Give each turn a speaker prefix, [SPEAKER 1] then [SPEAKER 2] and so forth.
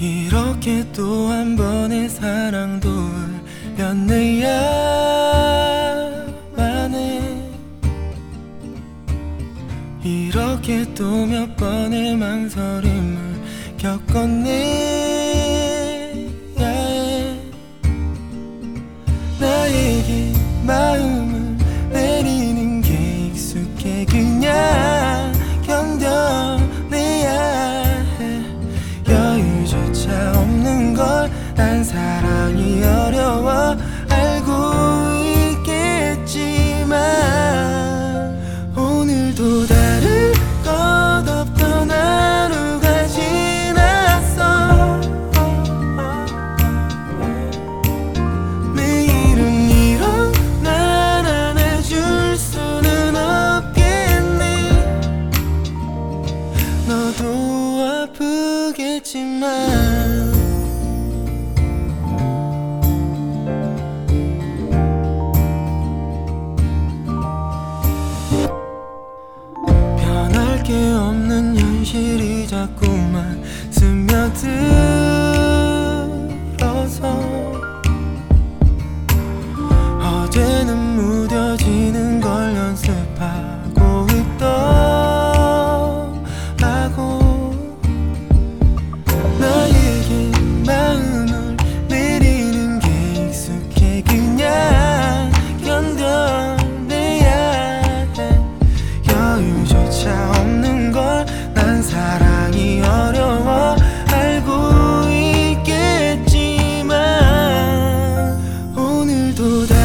[SPEAKER 1] 이렇게 또 한 번의 사랑도 울렸네야 만에 이렇게 또 몇 번의 망설임을 겪었네 나에게 마음을 내리는 게 익숙해 그냥 견뎌내야 해 여유조차 없는 걸 난 사랑이 어려워 알고 있겠지만 오늘도 다를 것 없던 하루가 지났어 매일은 이런 날 안아줄 수는 없겠네 너도 아프겠지만 변할 게 없는 현실이 자꾸만 스며들어서 어제는 무뎌지는 걸 연습하고 있더라고 나에게 마음을 내리는 게 익숙해 그냥 견뎌내야 해 여유조차 없는 걸 난 사랑이 어려워 알고 있겠지만 오늘도 다